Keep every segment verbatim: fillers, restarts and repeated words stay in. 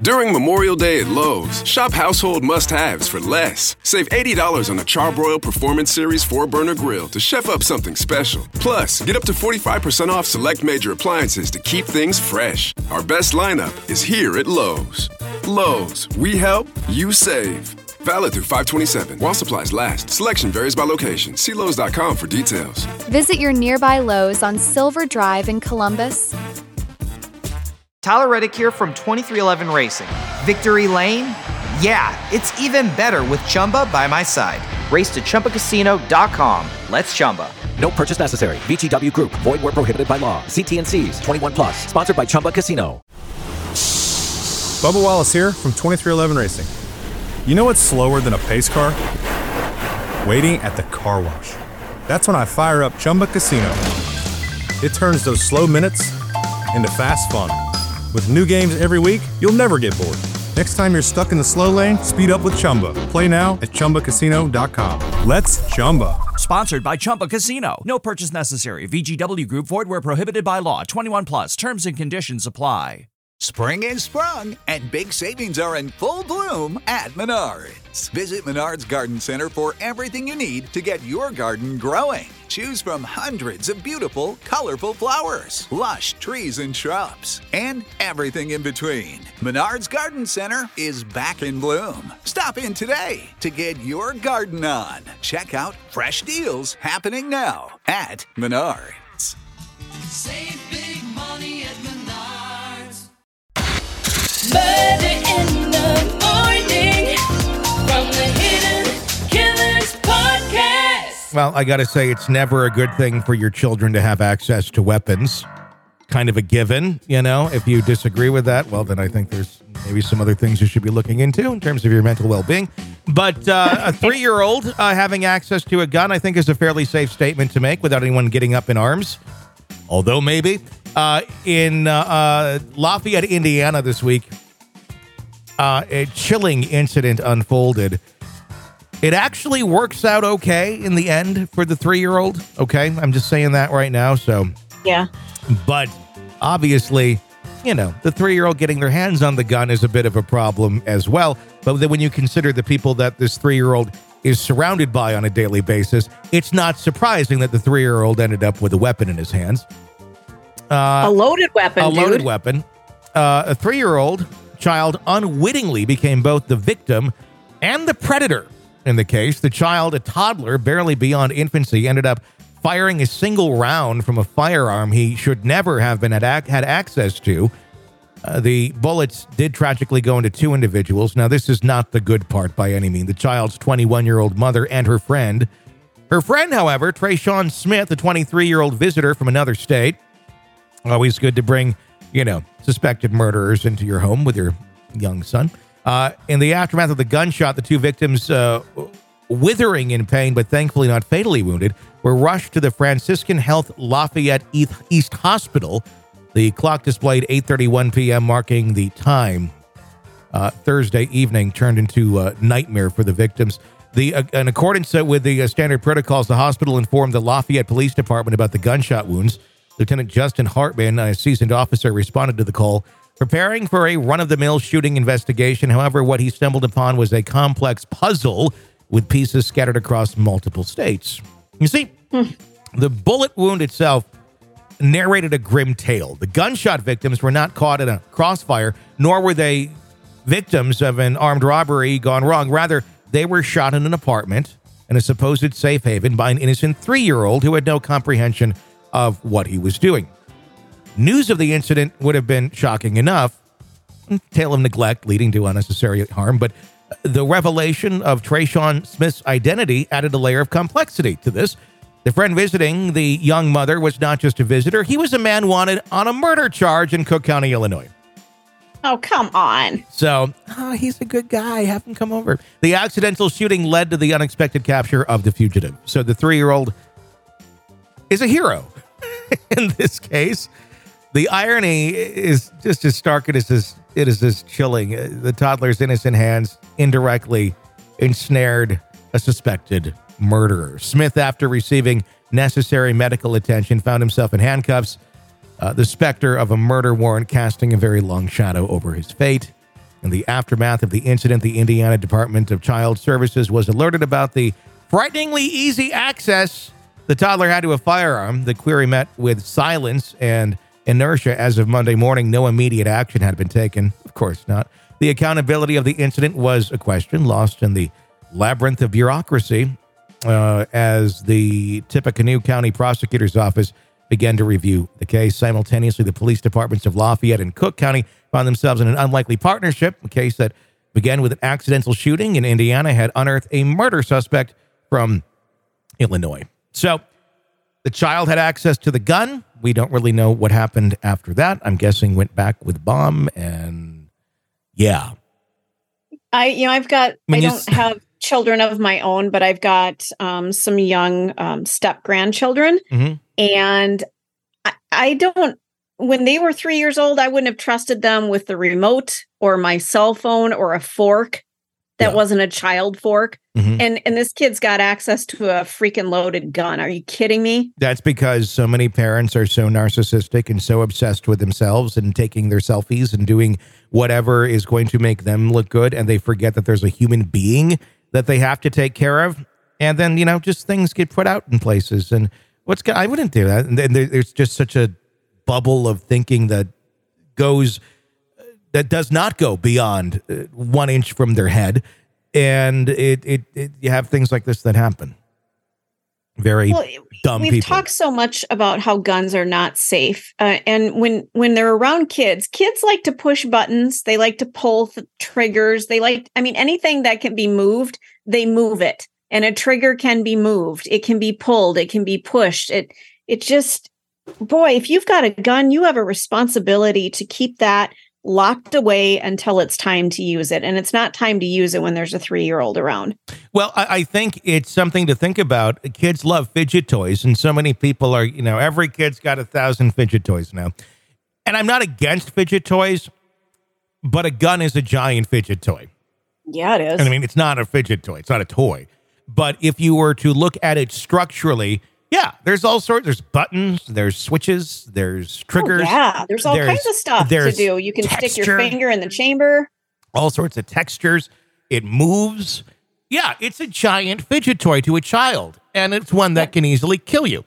During Memorial Day at Lowe's, shop household must-haves for less. Save eighty dollars on a Charbroil Performance Series four burner grill to chef up something special. Plus, get up to forty-five percent off select major appliances to keep things fresh. Our best lineup is here at Lowe's. Lowe's, we help, you save. Valid through five twenty-seven. While supplies last. Selection varies by location. See Lowe's dot com for details. Visit your nearby Lowe's on Silver Drive in Columbus. Tyler Reddick here from twenty-three eleven Racing. Victory Lane? Yeah, it's even better with Chumba by my side. Race to Chumba Casino dot com. Let's Chumba. No purchase necessary. V G W Group. Void where prohibited by law. See T and C's. twenty-one plus. Sponsored by Chumba Casino. Bubba Wallace here from twenty-three eleven Racing. You know what's slower than a pace car? Waiting at the car wash. That's when I fire up Chumba Casino. It turns those slow minutes into fast fun. With new games every week, you'll never get bored. Next time you're stuck in the slow lane, speed up with Chumba. Play now at Chumba Casino dot com. Let's Chumba. Sponsored by Chumba Casino. No purchase necessary. V G W Group. Void where prohibited by law. twenty-one plus. Terms and conditions apply. Spring is sprung, and big savings are in full bloom at Menards. Visit Menards Garden Center for everything you need to get your garden growing. Choose from hundreds of beautiful, colorful flowers, lush trees and shrubs, and everything in between. Menards Garden Center is back in bloom. Stop in today to get your garden on. Check out fresh deals happening now at Menards. Save big money at Menards. Murder in the morning from the Hidden Killers podcast. Well, I got to say, it's never a good thing for your children to have access to weapons. Kind of a given, you know. If you disagree with that, well, then I think there's maybe some other things you should be looking into in terms of your mental well-being. But uh, a three-year-old uh, having access to a gun, I think, is a fairly safe statement to make without anyone getting up in arms. Although maybe. Uh, in uh, uh, Lafayette, Indiana this week, uh, a chilling incident unfolded. It actually works out okay in the end for the three-year-old. Okay, I'm just saying that right now. So yeah, but obviously, you know, the three-year-old getting their hands on the gun is a bit of a problem as well. But then when you consider the people that this three-year-old is surrounded by on a daily basis, it's not surprising that the three-year-old ended up with a weapon in his hands. Uh, a loaded weapon, A dude. loaded weapon. Uh, a three-year-old child unwittingly became both the victim and the predator in the case. The child, a toddler, barely beyond infancy, ended up firing a single round from a firearm he should never have been had, ac- had access to. Uh, the bullets did tragically go into two individuals. Now, this is not the good part by any means. The child's twenty-one-year-old mother and her friend. Her friend, however, Trayshawn Smith, a twenty-three-year-old visitor from another state. Always good to bring, you know, suspected murderers into your home with your young son. Uh, in the aftermath of the gunshot, the two victims, uh, withering in pain but thankfully not fatally wounded, were rushed to the Franciscan Health Lafayette East Hospital. The clock displayed eight thirty-one p.m., marking the time. Uh, Thursday evening turned into a nightmare for the victims. The uh, in accordance with the uh, standard protocols, the hospital informed the Lafayette Police Department about the gunshot wounds. Lieutenant Justin Hartman, a seasoned officer, responded to the call, preparing for a run-of-the-mill shooting investigation. However, what he stumbled upon was a complex puzzle with pieces scattered across multiple states. You see, mm. the bullet wound itself narrated a grim tale. The gunshot victims were not caught in a crossfire, nor were they victims of an armed robbery gone wrong. Rather, they were shot in an apartment in a supposed safe haven by an innocent three-year-old who had no comprehension of what he was doing. News of the incident would have been shocking enough, tale of neglect leading to unnecessary harm, but the revelation of Trayshawn Smith's identity added a layer of complexity to this. The friend visiting the young mother was not just a visitor, he was a man wanted on a murder charge in Cook County, Illinois. Oh, come on. So, oh, he's a good guy. Have him come over. The accidental shooting led to the unexpected capture of the fugitive. So the three-year-old is a hero in this case. The irony is just as stark as this, it is as chilling. The toddler's innocent hands indirectly ensnared a suspected murderer. Smith, after receiving necessary medical attention, found himself in handcuffs, uh, the specter of a murder warrant casting a very long shadow over his fate. In the aftermath of the incident, the Indiana Department of Child Services was alerted about the frighteningly easy access the toddler had to a firearm. The query met with silence and inertia as of Monday morning. No immediate action had been taken. Of course not. The accountability of the incident was a question lost in the labyrinth of bureaucracy uh, as the Tippecanoe County Prosecutor's Office began to review the case. Simultaneously, the police departments of Lafayette and Cook County found themselves in an unlikely partnership. A case that began with an accidental shooting in Indiana had unearthed a murder suspect from Illinois. So the child had access to the gun. We don't really know what happened after that. I'm guessing went back with bomb and yeah. I, you know, I've got, When I you don't s- have children of my own, but I've got um, some young um, step grandchildren. Mhm. And I, I don't, when they were three years old, I wouldn't have trusted them with the remote or my cell phone or a fork that Yeah. wasn't a child fork. Mhm. And and this kid's got access to a freaking loaded gun. Are you kidding me? That's because so many parents are so narcissistic and so obsessed with themselves and taking their selfies and doing whatever is going to make them look good. And they forget that there's a human being that they have to take care of. And then, you know, just things get put out in places. And what's, go- I wouldn't do that. And then there- there's just such a bubble of thinking that goes, that does not go beyond uh, one inch from their head. And it, it, it, you have things like this that happen. Very Well, dumb We've people. talked so much about how guns are not safe, uh, and when when they're around kids, kids like to push buttons. They like to pull th- triggers. They like, I mean, anything that can be moved, they move it. And a trigger can be moved. It can be pulled. It can be pushed. It it just, boy, if you've got a gun, you have a responsibility to keep that locked away until it's time to use it. And it's not time to use it when there's a three-year-old around. Well, I, I think it's something to think about. Kids love fidget toys, and so many people are, you know, every kid's got a thousand fidget toys now. And I'm not against fidget toys, but a gun is a giant fidget toy. Yeah, it is. And I mean, it's not a fidget toy. It's not a toy. But if you were to look at it structurally, yeah, there's all sorts. There's buttons, there's switches, there's triggers. Oh, yeah, there's all there's- kinds of stuff to there's do. You can stick your texture. finger in the chamber. All sorts of textures. It moves. Yeah, it's a giant fidget toy to a child, and it's one that can easily kill you.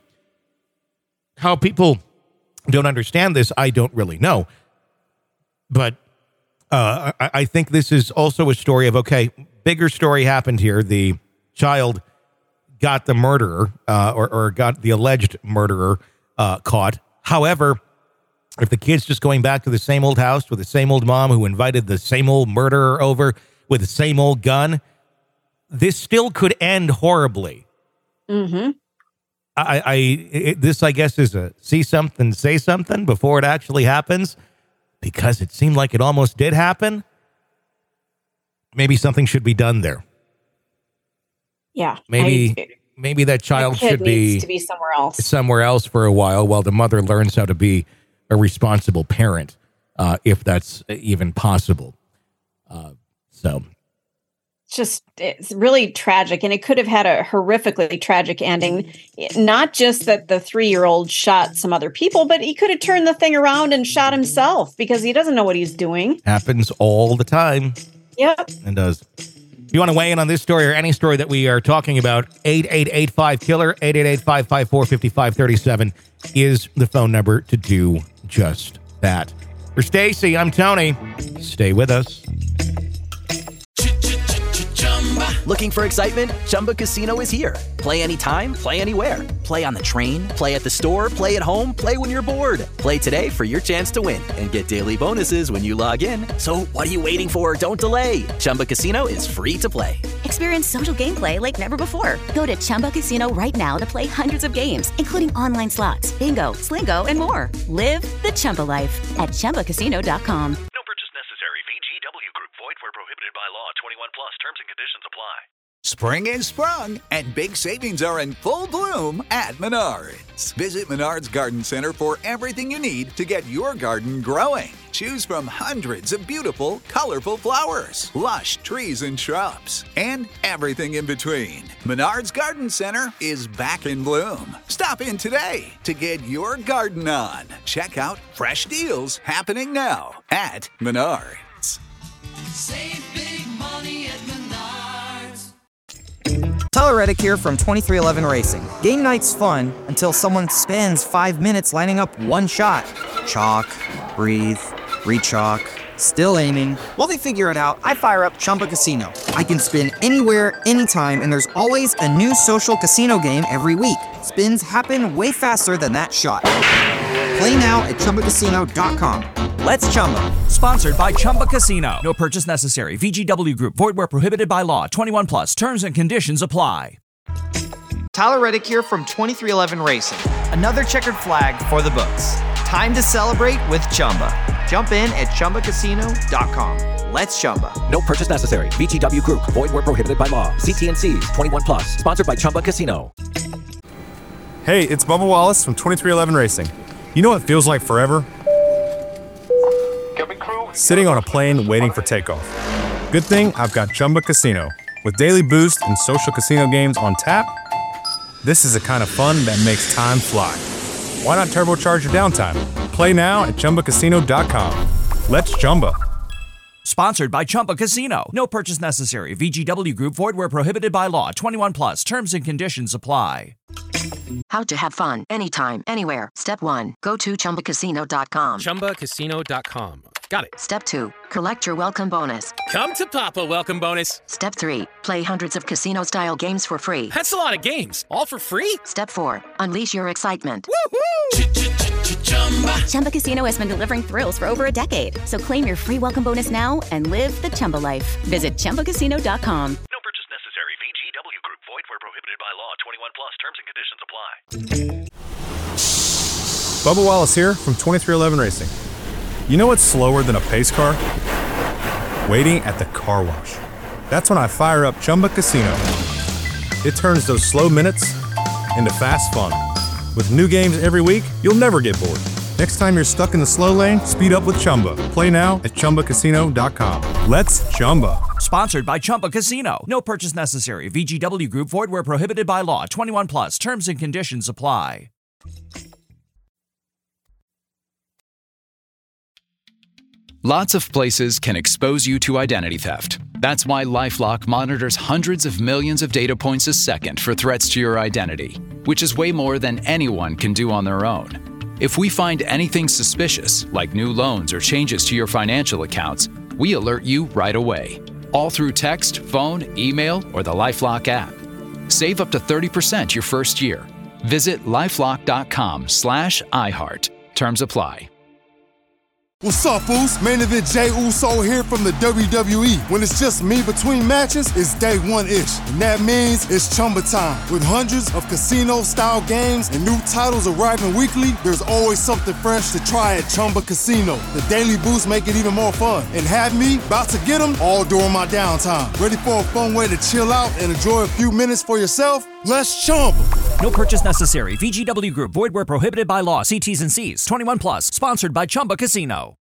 How people don't understand this, I don't really know. But uh, I, I think this is also a story of, okay, bigger story happened here. The child got the murderer uh, or, or got the alleged murderer uh, caught. However, if the kid's just going back to the same old house with the same old mom who invited the same old murderer over with the same old gun, this still could end horribly. Mm-hmm. I, I it, this, I guess, is a see something, say something before it actually happens, because it seemed like it almost did happen. Maybe something should be done there. Yeah. Maybe I, maybe that child my kid should be needs to be somewhere else. somewhere else for a while while the mother learns how to be a responsible parent, uh, if that's even possible. Uh, so. It's just, it's really tragic. And it could have had a horrifically tragic ending. Not just that the three-year-old shot some other people, but he could have turned the thing around and shot himself because he doesn't know what he's doing. Happens all the time. Yep. It does. If you want to weigh in on this story or any story that we are talking about, eight eight eight five killer, eight eight eight, five five four, five five three seven is the phone number to do just that. For Stacy, I'm Tony. Stay with us. Looking for excitement? Chumba Casino is here. Play anytime, play anywhere. Play on the train, play at the store, play at home, play when you're bored. Play today for your chance to win and get daily bonuses when you log in. So what are you waiting for? Don't delay. Chumba Casino is free to play. Experience social gameplay like never before. Go to Chumba Casino right now to play hundreds of games, including online slots, bingo, Slingo, and more. Live the Chumba life at Chumba Casino dot com. No purchase necessary. V G W Group. Void where prohibited by law. twenty-one plus. Terms and conditions apply. Spring is sprung, and big savings are in full bloom at Menards. Visit Menards Garden Center for everything you need to get your garden growing. Choose from hundreds of beautiful, colorful flowers, lush trees and shrubs, and everything in between. Menards Garden Center is back in bloom. Stop in today to get your garden on. Check out fresh deals happening now at Menards. Save big money at Menards. Tyler Reddick here from twenty-three eleven Racing. Game night's fun until someone spends five minutes lining up one shot. Chalk, breathe, re-chalk, still aiming. While they figure it out, I fire up Chumba Casino. I can spin anywhere, anytime, and there's always a new social casino game every week. Spins happen way faster than that shot. Play now at Chumba Casino dot com. Let's Chumba. Sponsored by Chumba Casino. No purchase necessary. V G W Group. Void where prohibited by law. twenty-one plus. Terms and conditions apply. Tyler Reddick here from twenty-three eleven Racing. Another checkered flag for the books. Time to celebrate with Chumba. Jump in at Chumba Casino dot com. Let's Chumba. No purchase necessary. V G W Group. Void where prohibited by law. See T and Cs. twenty-one plus. Sponsored by Chumba Casino. Hey, it's Bubba Wallace from twenty-three eleven Racing. You know what feels like forever? Sitting on a plane waiting for takeoff. Good thing I've got Chumba Casino. With daily boost and social casino games on tap, this is the kind of fun that makes time fly. Why not turbocharge your downtime? Play now at Chumba Casino dot com. Let's Chumba. Sponsored by Chumba Casino. No purchase necessary. V G W Group. Void where prohibited by law. twenty-one plus. Terms and conditions apply. How to have fun anytime, anywhere. Step one, go to Chumba Casino dot com. Chumba Casino dot com. Got it. Step two, collect your welcome bonus. Come to Papa welcome bonus. Step three, play hundreds of casino-style games for free. That's a lot of games. All for free? Step four, unleash your excitement. Chumba. Chumba Casino has been delivering thrills for over a decade. So claim your free welcome bonus now and live the Chumba life. Visit Chumba Casino dot com. No purchase necessary. V G W Group. Void where prohibited by law. twenty-one plus. Terms and conditions apply. Bubba Wallace here from twenty-three eleven Racing. You know what's slower than a pace car? Waiting at the car wash. That's when I fire up Chumba Casino. It turns those slow minutes into fast fun. With new games every week, you'll never get bored. Next time you're stuck in the slow lane, speed up with Chumba. Play now at Chumba Casino dot com. Let's Chumba. Sponsored by Chumba Casino. No purchase necessary. V G W Group. Void where prohibited by law. twenty-one plus. Terms and conditions apply. Lots of places can expose you to identity theft. That's why LifeLock monitors hundreds of millions of data points a second for threats to your identity, which is way more than anyone can do on their own. If we find anything suspicious, like new loans or changes to your financial accounts, we alert you right away, all through text, phone, email, or the LifeLock app. Save up to thirty percent your first year. Visit lifelock.com slash iHeart. Terms apply. What's up, Uso? Main event Jey Uso here from the W W E. When it's just me between matches, it's day one-ish. And that means it's Chumba time. With hundreds of casino-style games and new titles arriving weekly, there's always something fresh to try at Chumba Casino. The daily boosts make it even more fun. And have me about to get them all during my downtime. Ready for a fun way to chill out and enjoy a few minutes for yourself? Let's Chumba. No purchase necessary. V G W Group. Void where prohibited by law. See T's and C's. twenty-one plus. Sponsored by Chumba Casino.